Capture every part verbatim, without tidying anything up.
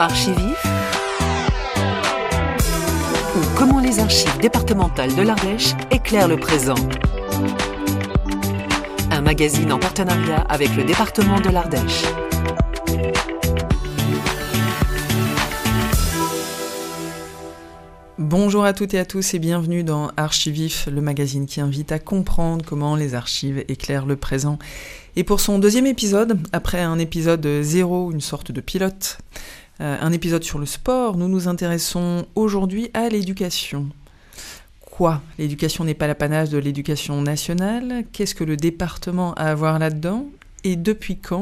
Archivif ou comment les archives départementales de l'Ardèche éclairent le présent. Un magazine en partenariat avec le département de l'Ardèche. Bonjour à toutes et à tous et bienvenue dans Archivif, le magazine qui invite à comprendre comment les archives éclairent le présent. Et pour son deuxième épisode, après un épisode zéro, une sorte de pilote, euh, un épisode sur le sport, nous nous intéressons aujourd'hui à l'éducation. Quoi ? L'éducation n'est pas l'apanage de l'éducation nationale ? Qu'est-ce que le département a à voir là-dedans ? Et depuis quand ?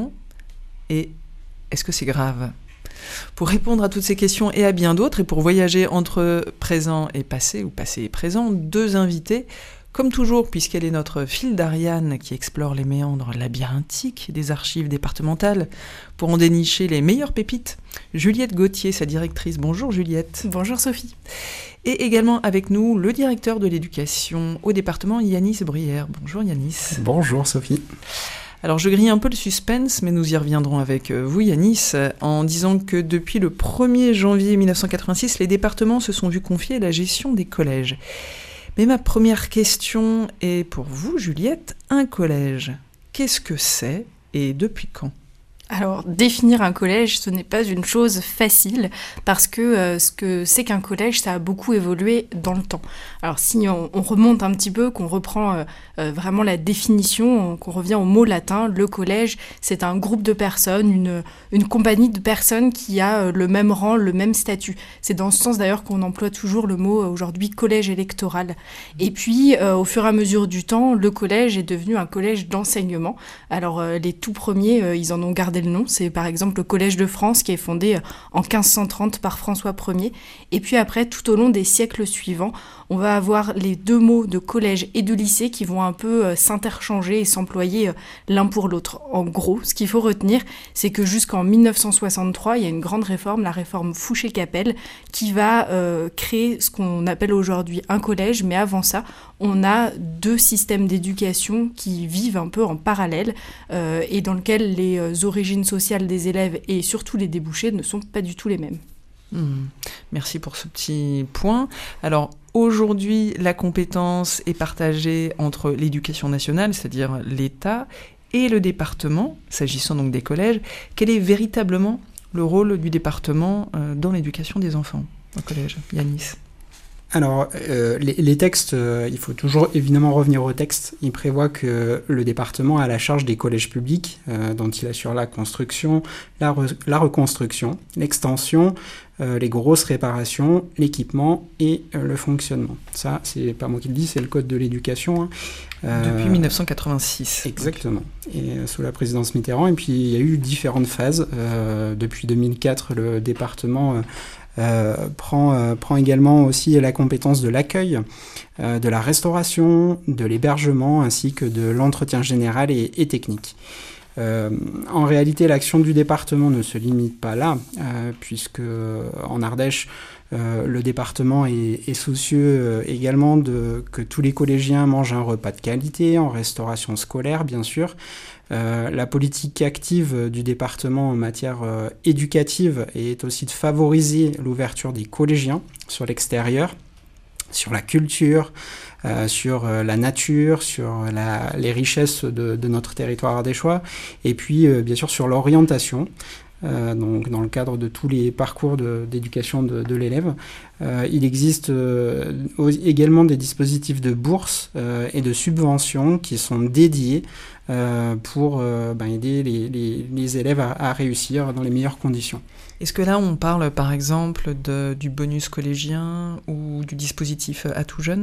Et est-ce que c'est grave ? Pour répondre à toutes ces questions et à bien d'autres, et pour voyager entre présent et passé, ou passé et présent, deux invités, comme toujours, puisqu'elle est notre file d'Ariane qui explore les méandres labyrinthiques des archives départementales pour en dénicher les meilleures pépites. Juliette Gauthier, sa directrice. Bonjour Juliette. Bonjour Sophie. Et également avec nous, le directeur de l'éducation au département, Yanis Bruyère. Bonjour Yanis. Bonjour Sophie. Alors je grille un peu le suspense, mais nous y reviendrons avec vous Yanis, en disant que depuis le premier janvier mille neuf cent quatre-vingt-six, les départements se sont vus confier la gestion des collèges. Mais ma première question est pour vous Juliette, un collège, qu'est-ce que c'est et depuis quand ? Alors, définir un collège, ce n'est pas une chose facile, parce que euh, ce que c'est qu'un collège, ça a beaucoup évolué dans le temps. Alors, si on, on remonte un petit peu, qu'on reprend euh, euh, vraiment la définition, qu'on revient au mot latin, le collège, c'est un groupe de personnes, une, une compagnie de personnes qui a euh, le même rang, le même statut. C'est dans ce sens d'ailleurs qu'on emploie toujours le mot euh, aujourd'hui collège électoral. Et puis, euh, au fur et à mesure du temps, le collège est devenu un collège d'enseignement. Alors, euh, les tout premiers, euh, ils en ont gardé le nom. C'est par exemple le Collège de France qui est fondé en quinze cent trente par François Ier. Et puis après, tout au long des siècles suivants, on va avoir les deux mots de collège et de lycée qui vont un peu euh, s'interchanger et s'employer euh, l'un pour l'autre. En gros, ce qu'il faut retenir, c'est que jusqu'en mille neuf cent soixante-trois, il y a une grande réforme, la réforme Fouché-Capelle, qui va euh, créer ce qu'on appelle aujourd'hui un collège. Mais avant ça, on a deux systèmes d'éducation qui vivent un peu en parallèle euh, et dans lesquels les euh, origines sociales des élèves et surtout les débouchés ne sont pas du tout les mêmes. Mmh. Merci pour ce petit point. Alors, aujourd'hui, la compétence est partagée entre l'éducation nationale, c'est-à-dire l'État, et le département, s'agissant donc des collèges. Quel est véritablement le rôle du département euh, dans l'éducation des enfants au collège ? Yanis ? Alors, euh, les, les textes, euh, il faut toujours évidemment revenir au texte. Il prévoit que le département a la charge des collèges publics, euh, dont il assure la construction, la, re, la reconstruction, l'extension, euh, les grosses réparations, l'équipement et euh, le fonctionnement. Ça, c'est pas moi qui le dis, c'est le Code de l'éducation. Hein. Euh, Depuis mille neuf cent quatre-vingt-six. Exactement. Et euh, sous la présidence Mitterrand. Et puis, il y a eu différentes phases. Euh, depuis deux mille quatre, le département... Euh, Euh, prend, euh, prend également aussi la compétence de l'accueil, euh, de la restauration, de l'hébergement ainsi que de l'entretien général et, et technique. Euh, en réalité, l'action du département ne se limite pas là, euh, puisque en Ardèche, euh, le département est, est soucieux euh, également de, que tous les collégiens mangent un repas de qualité, en restauration scolaire bien sûr. Euh, la politique active du département en matière euh, éducative est aussi de favoriser l'ouverture des collégiens sur l'extérieur, sur la culture, euh, sur euh, la nature, sur la, les richesses de, de notre territoire ardéchois, et puis euh, bien sûr sur l'orientation. Euh, donc dans le cadre de tous les parcours de, d'éducation de, de l'élève. Euh, il existe euh, également des dispositifs de bourses euh, et de subventions qui sont dédiés euh, pour euh, ben, aider les, les, les élèves à, à réussir dans les meilleures conditions. Est-ce que là on parle par exemple de, du bonus collégien ou du dispositif à tout jeune ?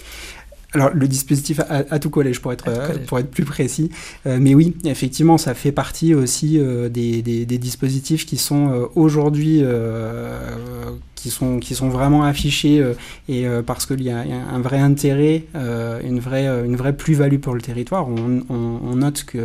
Alors, le dispositif à, à tout collège, pour être, euh, pour être plus précis. Euh, mais oui, effectivement, ça fait partie aussi euh, des, des, des dispositifs qui sont euh, aujourd'hui, euh, qui sont, qui sont vraiment affichés euh, et euh, parce qu'il y a un vrai intérêt, euh, une vraie, une vraie plus-value pour le territoire. On, on, on note que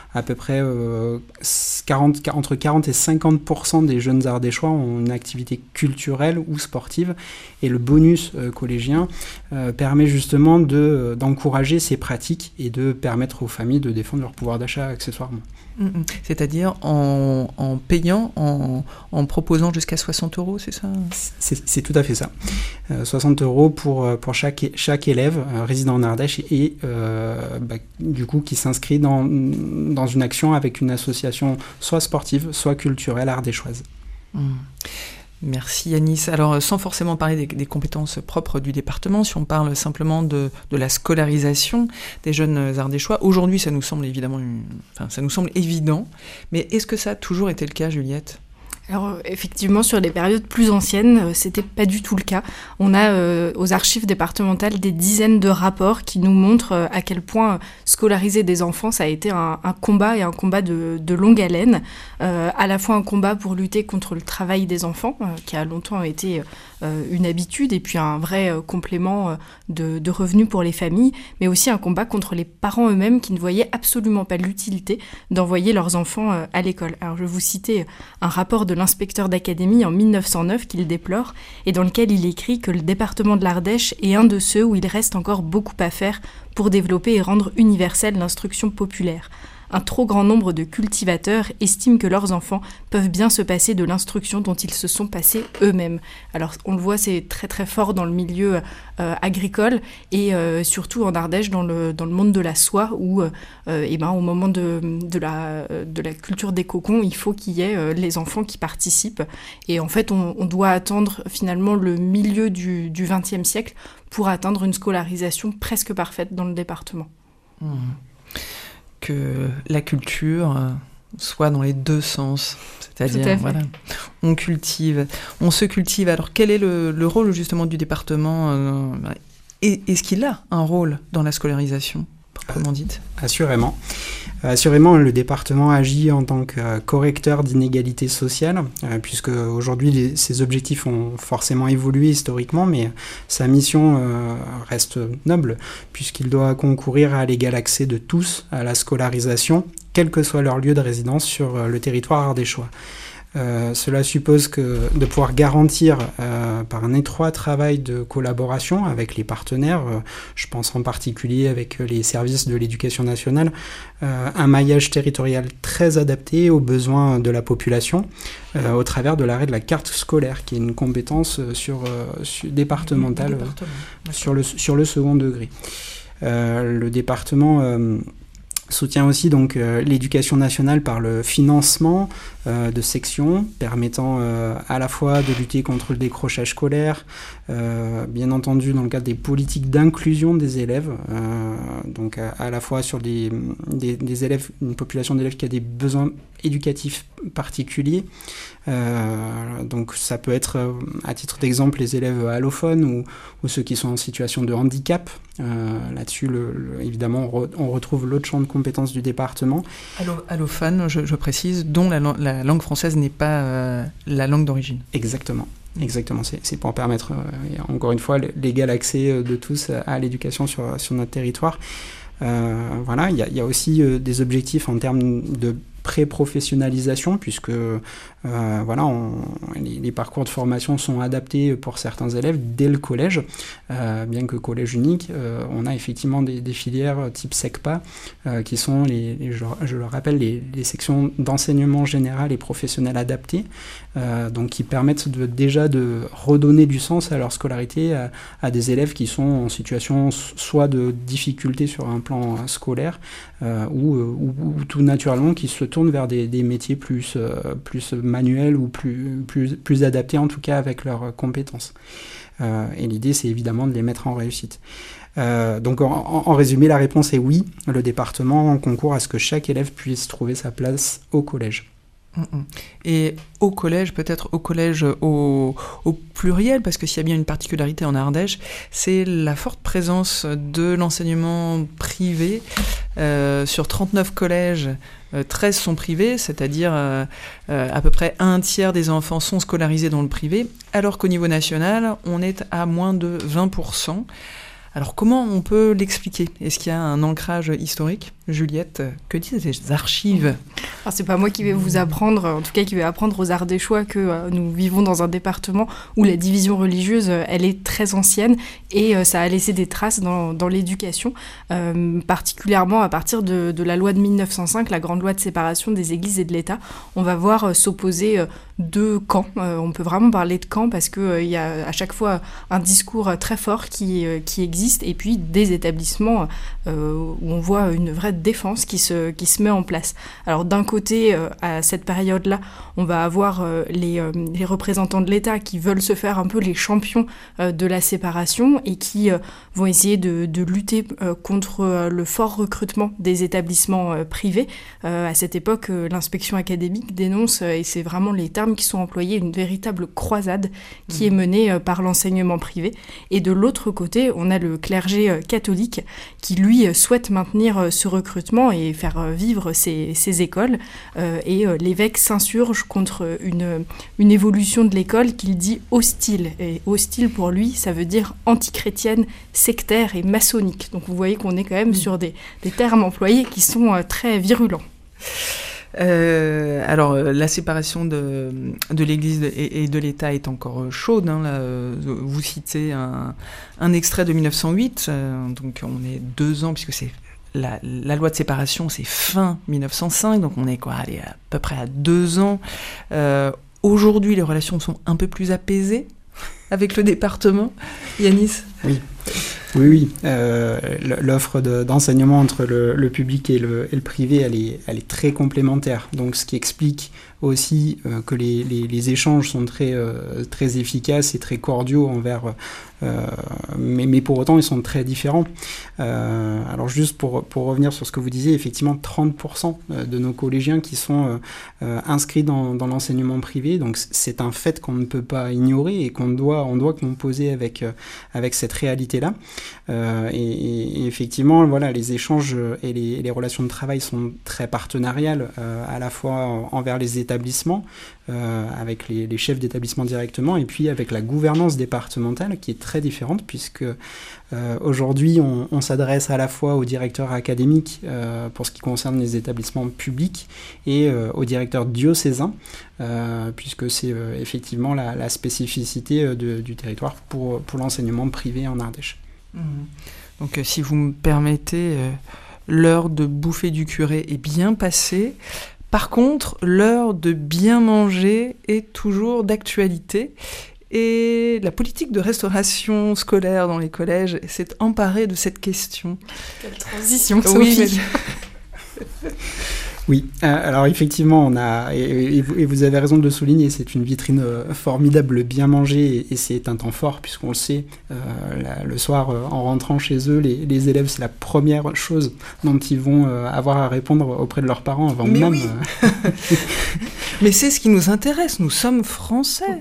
à peu près euh, quarante, entre quarante et cinquante pour cent des jeunes ardéchois ont une activité culturelle ou sportive, et le bonus euh, collégien euh, permet justement de, d'encourager ces pratiques et de permettre aux familles de défendre leur pouvoir d'achat accessoirement. C'est-à-dire en, en payant, en, en proposant jusqu'à soixante euros, c'est ça ? c'est, c'est tout à fait ça. Euh, soixante euros pour, pour chaque, chaque élève euh, résident en Ardèche et euh, bah, du coup qui s'inscrit dans, dans une action avec une association soit sportive, soit culturelle ardéchoise. Mmh. Merci Yanis. Alors sans forcément parler des, des compétences propres du département, si on parle simplement de, de la scolarisation des jeunes ardéchois, aujourd'hui ça nous semble évidemment, une, enfin, ça nous semble évident, mais est-ce que ça a toujours été le cas, Juliette ? Alors effectivement, sur les périodes plus anciennes, euh, c'était pas du tout le cas. On a euh, aux archives départementales des dizaines de rapports qui nous montrent euh, à quel point euh, scolariser des enfants, ça a été un, un combat et un combat de, de longue haleine. Euh, à la fois un combat pour lutter contre le travail des enfants, euh, qui a longtemps été euh, une habitude et puis un vrai euh, complément euh, de, de revenus pour les familles, mais aussi un combat contre les parents eux-mêmes qui ne voyaient absolument pas l'utilité d'envoyer leurs enfants euh, à l'école. Alors je vais vous citer un rapport de l'inspecteur d'académie en mille neuf cent neuf qu'il déplore et dans lequel il écrit que le département de l'Ardèche est un de ceux où il reste encore beaucoup à faire pour développer et rendre universelle l'instruction populaire. Un trop grand nombre de cultivateurs estiment que leurs enfants peuvent bien se passer de l'instruction dont ils se sont passés eux-mêmes. Alors on le voit, c'est très très fort dans le milieu euh, agricole et euh, surtout en Ardèche dans le, dans le monde de la soie où euh, et ben, au moment de, de, la, de la culture des cocons, il faut qu'il y ait euh, les enfants qui participent. Et en fait, on, on doit attendre finalement le milieu du, du vingtième siècle pour atteindre une scolarisation presque parfaite dans le département. Mmh. Que la culture euh, soit dans les deux sens, c'est-à-dire voilà, on cultive, on se cultive. Alors quel est le, le rôle justement du département euh, est-ce qu'il a un rôle dans la scolarisation, proprement dite ? Assurément. Assurément, le département agit en tant que correcteur d'inégalités sociales, euh, puisque aujourd'hui les, ses objectifs ont forcément évolué historiquement, mais sa mission euh, reste noble, puisqu'il doit concourir à l'égal accès de tous à la scolarisation, quel que soit leur lieu de résidence sur le territoire ardéchois. Euh, cela suppose que de pouvoir garantir euh, par un étroit travail de collaboration avec les partenaires, euh, je pense en particulier avec les services de l'éducation nationale, euh, un maillage territorial très adapté aux besoins de la population euh, au travers de l'arrêt de la carte scolaire, qui est une compétence sur, euh, sur départementale euh, sur, le, sur le second degré. Euh, le département euh, soutient aussi donc euh, l'éducation nationale par le financement euh, de sections permettant euh, à la fois de lutter contre le décrochage scolaire, euh, bien entendu dans le cadre des politiques d'inclusion des élèves, euh, donc à, à la fois sur des, des, des élèves, une population d'élèves qui a des besoins éducatifs particuliers. Euh, donc ça peut être, à titre d'exemple, les élèves allophones ou, ou ceux qui sont en situation de handicap. Euh, là-dessus, le, le, évidemment, on, re, on retrouve l'autre champ de compétences du département. Allo, allophone, je, je précise, dont la, la langue française n'est pas euh, la langue d'origine. Exactement. Exactement, c'est, c'est pour permettre, euh, encore une fois, l'égal accès de tous à l'éducation sur, sur notre territoire. Euh, voilà, il y, y a aussi euh, des objectifs en termes de pré-professionnalisation, puisque euh, voilà, on, les, les parcours de formation sont adaptés pour certains élèves dès le collège, euh, bien que collège unique, euh, on a effectivement des, des filières type SECPA, euh, qui sont, les, les, je, je le rappelle, les, les sections d'enseignement général et professionnel adapté, euh, donc qui permettent de, déjà de redonner du sens à leur scolarité à, à des élèves qui sont en situation soit de difficulté sur un plan scolaire, euh, ou, ou, ou tout naturellement qui se tournent vers des, des métiers plus, euh, plus manuels ou plus, plus, plus adaptés en tout cas avec leurs compétences. Euh, et l'idée c'est évidemment de les mettre en réussite. Euh, donc en, en résumé, la réponse est oui, le département concourt à ce que chaque élève puisse trouver sa place au collège. Et au collège, peut-être au collège au, au pluriel, parce que s'il y a bien une particularité en Ardèche, c'est la forte présence de l'enseignement privé. Euh, sur trente-neuf collèges, euh, treize sont privés, c'est-à-dire euh, euh, à peu près un tiers des enfants sont scolarisés dans le privé, alors qu'au niveau national, on est à moins de vingt pour cent. Alors comment on peut l'expliquer ? Est-ce qu'il y a un ancrage historique ? Juliette, que disent les archives ? Alors, c'est pas moi qui vais vous apprendre, en tout cas qui vais apprendre aux Ardéchois que euh, nous vivons dans un département où la division religieuse, euh, elle est très ancienne et euh, ça a laissé des traces dans, dans l'éducation, euh, particulièrement à partir de, de la loi de mille neuf cent cinq, la grande loi de séparation des églises et de l'État. On va voir euh, s'opposer euh, deux camps. Euh, on peut vraiment parler de camps parce qu'il euh, y a à chaque fois un discours très fort qui, euh, qui existe et puis des établissements euh, où on voit une vraie défense qui se, qui se met en place. Alors d'un côté, euh, à cette période-là, on va avoir euh, les, euh, les représentants de l'État qui veulent se faire un peu les champions euh, de la séparation et qui euh, vont essayer de, de lutter euh, contre euh, le fort recrutement des établissements euh, privés. Euh, à cette époque, euh, l'inspection académique dénonce, euh, et c'est vraiment les termes qui sont employés, une véritable croisade qui mmh. est menée euh, par l'enseignement privé. Et de l'autre côté, on a le clergé euh, catholique qui, lui, euh, souhaite maintenir euh, ce recrutement et faire vivre ces, ces écoles. Euh, et euh, l'évêque s'insurge contre une, une évolution de l'école qu'il dit hostile. Et hostile, pour lui, ça veut dire antichrétienne, sectaire et maçonnique. Donc vous voyez qu'on est quand même mmh. sur des, des termes employés qui sont euh, très virulents. Euh, alors, la séparation de, de l'Église et, et de l'État est encore chaude. Hein, là, vous citez un, un extrait de mille neuf cent huit, euh, donc on est deux ans, puisque c'est La, la loi de séparation, c'est fin mille neuf cent cinq, donc on est quoi, allez, à peu près à deux ans. Euh, aujourd'hui, les relations sont un peu plus apaisées avec le département. Yanis ? Oui, oui, oui. Euh, l'offre de, d'enseignement entre le, le public et le, et le privé, elle est, elle est très complémentaire. Donc, ce qui explique aussi euh, que les, les, les échanges sont très, euh, très efficaces et très cordiaux envers... Euh, mais, mais pour autant, ils sont très différents. Euh, alors, juste pour, pour revenir sur ce que vous disiez, effectivement, trente pour cent de nos collégiens qui sont euh, inscrits dans, dans l'enseignement privé. Donc, c'est un fait qu'on ne peut pas ignorer et qu'on doit, on doit composer avec, avec cette réalité-là. Euh, et, et effectivement, voilà, les échanges et les, et les relations de travail sont très partenariales, euh, à la fois envers les établissements, euh, avec les, les chefs d'établissement directement, et puis avec la gouvernance départementale, qui est très différente, puisque euh, aujourd'hui, on, on s'adresse à la fois aux directeurs académiques euh, pour ce qui concerne les établissements publics et euh, aux directeurs diocésains, euh, puisque c'est euh, effectivement la, la spécificité euh, de, du territoire pour, pour l'enseignement privé en Ardèche. Mmh. Donc, euh, si vous me permettez, euh, l'heure de bouffer du curé est bien passée. Par contre, l'heure de bien manger est toujours d'actualité. Et la politique de restauration scolaire dans les collèges s'est emparée de cette question. Quelle transition, oui, Sophie. Mais... Oui, alors effectivement, on a, et, et vous avez raison de le souligner, c'est une vitrine formidable, bien mangée, et, et c'est un temps fort, puisqu'on le sait, euh, la, le soir, euh, en rentrant chez eux, les, les élèves, c'est la première chose dont ils vont euh, avoir à répondre auprès de leurs parents, avant Mais même... Oui. Euh... Mais c'est ce qui nous intéresse, nous sommes français.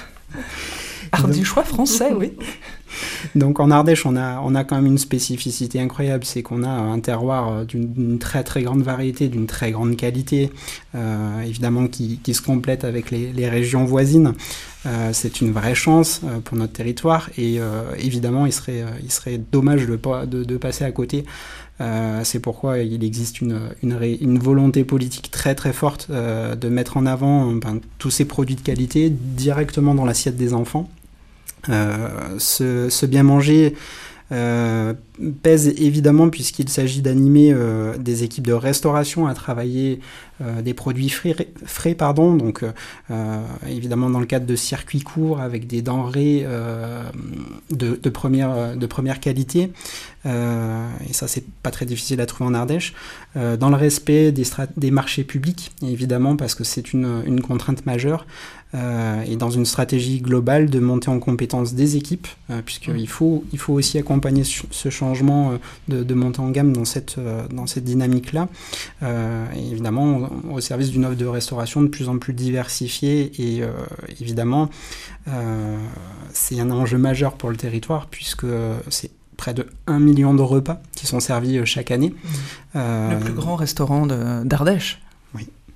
Ardéchois français, oui. Donc en Ardèche, on a, on a quand même une spécificité incroyable, c'est qu'on a un terroir d'une, d'une très très grande variété, d'une très grande qualité, euh, évidemment qui, qui se complète avec les, les régions voisines. Euh, c'est une vraie chance euh, pour notre territoire et euh, évidemment il serait, euh, il serait dommage de, de, de passer à côté. Euh, c'est pourquoi il existe une, une, une volonté politique très très forte euh, de mettre en avant ben, tous ces produits de qualité directement dans l'assiette des enfants. Euh, ce, ce bien manger euh, pèse évidemment puisqu'il s'agit d'animer euh, des équipes de restauration à travailler euh, des produits frais, frais pardon, donc euh, évidemment dans le cadre de circuits courts avec des denrées euh, de, de, première, de première qualité, euh, et ça c'est pas très difficile à trouver en Ardèche, euh, dans le respect des, strat- des marchés publics évidemment parce que c'est une, une contrainte majeure, euh, et dans une stratégie globale de montée en compétence des équipes, euh, puisqu'il faut, il faut aussi accompagner ce changement de, de montée en gamme dans cette, dans cette dynamique-là, euh, et évidemment au, au service d'une offre de restauration de plus en plus diversifiée, et euh, évidemment euh, c'est un enjeu majeur pour le territoire puisque c'est près de un million de repas qui sont servis chaque année. Mmh. Euh, le plus grand restaurant de, d'Ardèche. Oui.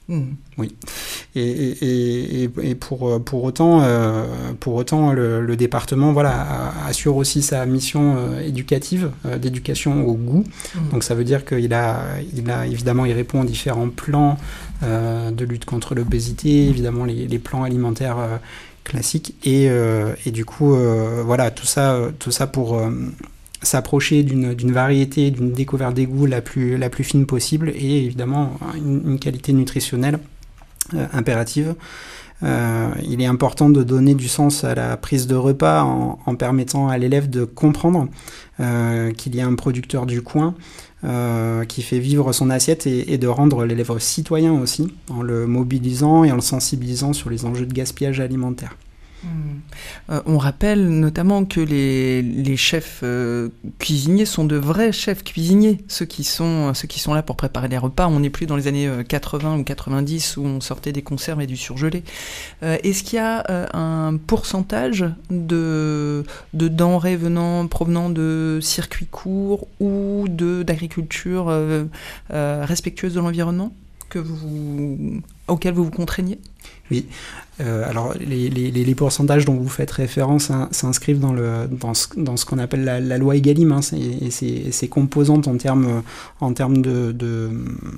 Mmh. Oui. Et, et, et, et pour, pour autant, euh, pour autant le, le département voilà, assure aussi sa mission euh, éducative, euh, d'éducation au goût. Mmh. Donc ça veut dire qu'il a, il a, évidemment, il répond aux différents plans euh, de lutte contre l'obésité, évidemment les, les plans alimentaires euh, classiques. Et, euh, et du coup, euh, voilà, tout ça, tout ça pour... Euh, s'approcher d'une, d'une variété, d'une découverte des goûts la plus, la plus fine possible et évidemment une, une qualité nutritionnelle euh, impérative. Euh, il est important de donner du sens à la prise de repas en, en permettant à l'élève de comprendre euh, qu'il y a un producteur du coin euh, qui fait vivre son assiette et, et de rendre l'élève citoyen aussi en le mobilisant et en le sensibilisant sur les enjeux de gaspillage alimentaire. Mmh. Euh, on rappelle notamment que les, les chefs euh, cuisiniers sont de vrais chefs cuisiniers, ceux qui sont, ceux qui sont là pour préparer les repas. On n'est plus dans les années quatre-vingts ou quatre-vingt-dix où on sortait des conserves et du surgelé. Euh, est-ce qu'il y a euh, un pourcentage de, de denrées venant, provenant de circuits courts ou de, d'agriculture euh, euh, respectueuse de l'environnement que vous, auquel vous vous contraignez ? Oui, euh, alors les, les, les pourcentages dont vous faites référence hein, s'inscrivent dans, le, dans, ce, dans ce qu'on appelle la, la loi Egalim, hein, et ses, ses composantes en termes, en termes de, de,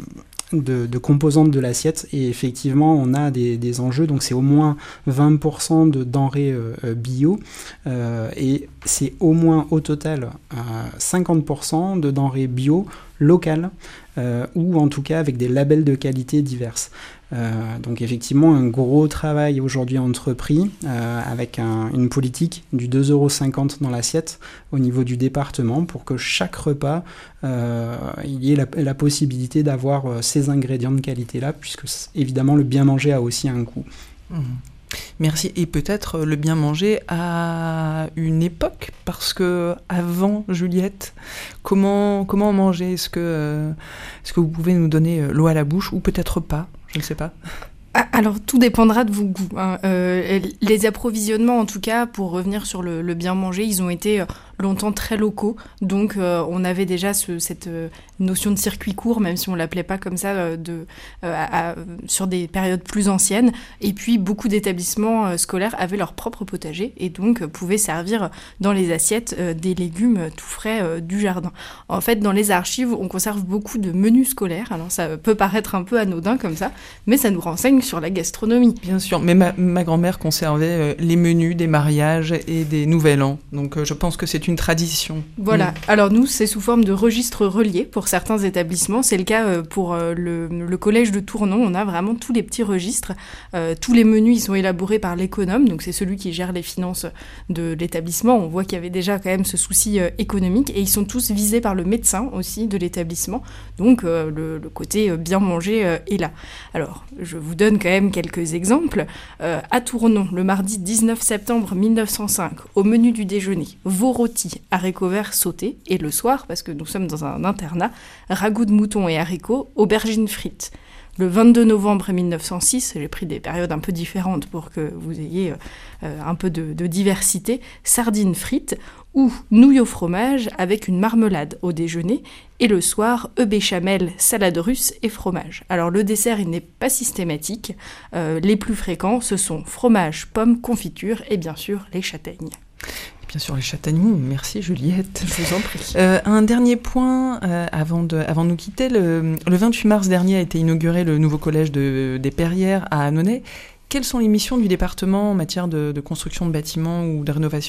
de, de composantes de l'assiette. Et effectivement, on a des, des enjeux, donc c'est au moins vingt pour cent de denrées euh, bio, euh, et c'est au moins au total euh, cinquante pour cent de denrées bio locales, euh, ou en tout cas avec des labels de qualité diverses. Euh, donc effectivement un gros travail aujourd'hui entrepris euh, avec un, une politique du deux euros cinquante dans l'assiette au niveau du département pour que chaque repas euh, il y ait la, la possibilité d'avoir euh, ces ingrédients de qualité là, puisque évidemment le bien manger a aussi un coût. Mmh. Merci. Et peut-être le bien manger à une époque, parce que avant Juliette, comment, comment manger ? Est-ce que, euh, est-ce que vous pouvez nous donner l'eau à la bouche ou peut-être pas ? Je ne sais pas. Alors, tout dépendra de vos goûts. Hein. Euh, les approvisionnements, en tout cas, pour revenir sur le, le bien manger, ils ont été longtemps très locaux. Donc, euh, on avait déjà ce, cette euh, notion de circuit court, même si on ne l'appelait pas comme ça, euh, de, euh, à, à, sur des périodes plus anciennes. Et puis, beaucoup d'établissements euh, scolaires avaient leur propre potager et donc euh, pouvaient servir dans les assiettes euh, des légumes tout frais euh, du jardin. En fait, dans les archives, on conserve beaucoup de menus scolaires. Alors, ça peut paraître un peu anodin comme ça, mais ça nous renseigne sur la gastronomie. Bien sûr, mais ma, ma grand-mère conservait euh, les menus des mariages et des nouvel an. Donc, euh, je pense que c'est une tradition. Voilà. Mmh. Alors nous, c'est sous forme de registres reliés pour certains établissements. C'est le cas euh, pour euh, le, le collège de Tournon. On a vraiment tous les petits registres. Euh, tous les menus, ils sont élaborés par l'économe. Donc c'est celui qui gère les finances de l'établissement. On voit qu'il y avait déjà quand même ce souci euh, économique. Et ils sont tous visés par le médecin aussi de l'établissement. Donc euh, le, le côté euh, bien manger euh, est là. Alors, je vous donne quand même quelques exemples. Euh, à Tournon, le mardi dix-neuf septembre mille neuf cent cinq, au menu du déjeuner, veau rôti, haricots verts sautés, et le soir, parce que nous sommes dans un internat, ragoût de mouton et haricots, aubergines frites. Le vingt-deux novembre mille neuf cent six, j'ai pris des périodes un peu différentes pour que vous ayez euh, un peu de, de diversité, sardines frites ou nouilles au fromage avec une marmelade au déjeuner, et le soir, œufs béchamel, salade russe et fromage. Alors le dessert, il n'est pas systématique. Euh, les plus fréquents, ce sont fromage, pommes, confiture et bien sûr les châtaignes. Bien sûr, les châtaignes. Merci Juliette. Je vous en prie. Euh, un dernier point euh, avant, de, avant de nous quitter. Le, le vingt-huit mars dernier a été inauguré le nouveau collège de, des Perrières à Annonay. Quelles sont les missions du département en matière de, de construction de bâtiments ou de rénovation ?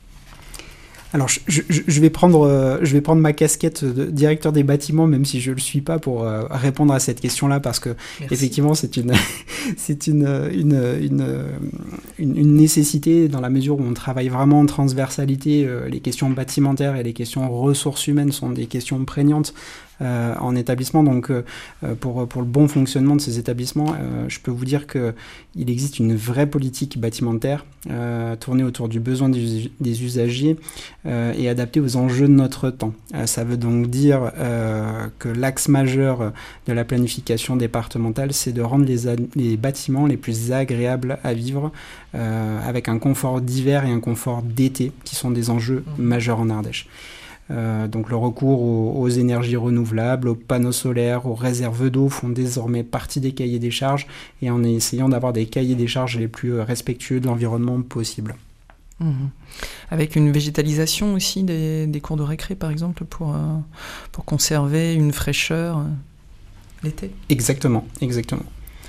Alors, je, je, je, vais prendre, euh, je vais prendre ma casquette de directeur des bâtiments, même si je ne le suis pas, pour euh, répondre à cette question-là, parce que, Merci. effectivement, c'est, une, c'est une, une, une, une, une nécessité dans la mesure où on travaille vraiment en transversalité. Euh, les questions bâtimentaires et les questions ressources humaines sont des questions prégnantes Euh, en établissement. Donc euh, pour, pour le bon fonctionnement de ces établissements, euh, je peux vous dire qu'il existe une vraie politique bâtimentaire euh, tournée autour du besoin des, des usagers euh, et adaptée aux enjeux de notre temps. Euh, ça veut donc dire euh, que l'axe majeur de la planification départementale, c'est de rendre les, les bâtiments les plus agréables à vivre euh, avec un confort d'hiver et un confort d'été qui sont des enjeux mmh. majeurs en Ardèche. Euh, donc le recours aux, aux énergies renouvelables, aux panneaux solaires, aux réserves d'eau font désormais partie des cahiers des charges et en essayant d'avoir des cahiers des charges les plus respectueux de l'environnement possible. Mmh. Avec une végétalisation aussi des, des cours de récré par exemple pour, euh, pour conserver une fraîcheur euh, l'été. Exactement, exactement.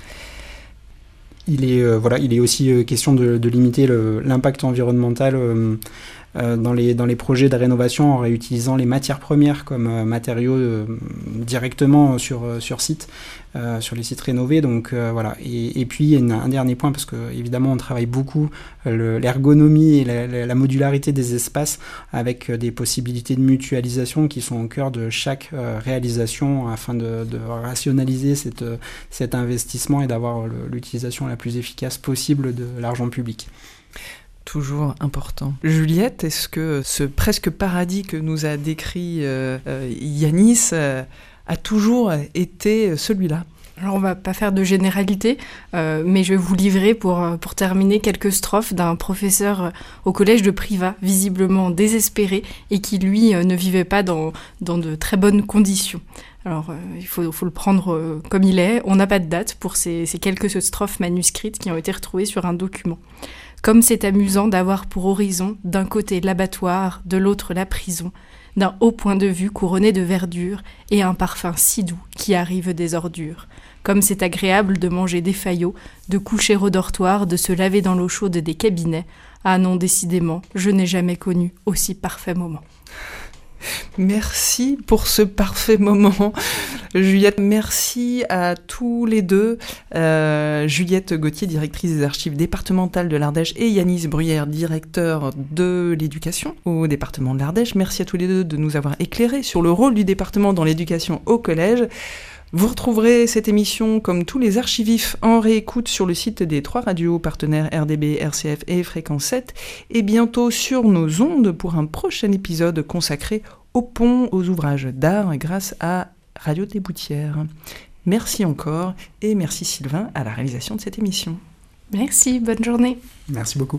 Il est, euh, voilà, il est aussi euh, question de, de limiter le, l'impact environnemental euh, euh, dans, les, dans les projets de rénovation en réutilisant les matières premières comme euh, matériaux euh, directement sur, sur site, euh, sur les sites rénovés. Donc, euh, voilà. et, et puis, il y a une, un dernier point, parce que évidemment, on travaille beaucoup le, l'ergonomie et la, la, la modularité des espaces avec des possibilités de mutualisation qui sont au cœur de chaque euh, réalisation afin de, de rationaliser cette, cet investissement et d'avoir le, l'utilisation la plus efficace possible de l'argent public. Toujours important. Juliette, est-ce que ce presque paradis que nous a décrit euh, euh, Yanis euh, a toujours été celui-là ? Alors on va pas faire de généralité, euh, mais je vais vous livrer pour, pour terminer quelques strophes d'un professeur au collège de Privas, visiblement désespéré et qui lui euh, ne vivait pas dans, dans de très bonnes conditions. Alors euh, il faut, faut le prendre euh, comme il est, on n'a pas de date pour ces, ces quelques strophes manuscrites qui ont été retrouvées sur un document. Comme c'est amusant d'avoir pour horizon d'un côté l'abattoir, de l'autre la prison, d'un haut point de vue couronné de verdure et un parfum si doux qui arrive des ordures. Comme c'est agréable de manger des faillots, de coucher au dortoir, de se laver dans l'eau chaude des cabinets. Ah non, décidément, je n'ai jamais connu aussi parfait moment. Merci pour ce parfait moment. Juliette, merci à tous les deux. Euh, Juliette Gauthier, directrice des archives départementales de l'Ardèche, et Yanis Bruyère, directeur de l'éducation au département de l'Ardèche. Merci à tous les deux de nous avoir éclairés sur le rôle du département dans l'éducation au collège. Vous retrouverez cette émission, comme tous les archivifs, en réécoute sur le site des trois radios partenaires R D B, R C F et Fréquence sept, et bientôt sur nos ondes pour un prochain épisode consacré au pont, aux ouvrages d'art, grâce à Radio des Boutières. Merci encore, et merci Sylvain à la réalisation de cette émission. Merci, bonne journée. Merci beaucoup.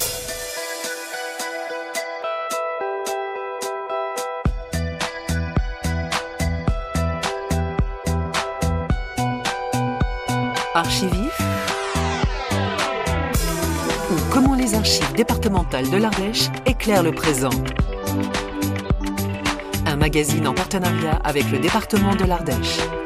Archivif ou comment les archives départementales de l'Ardèche éclairent le présent. Un magazine en partenariat avec le département de l'Ardèche.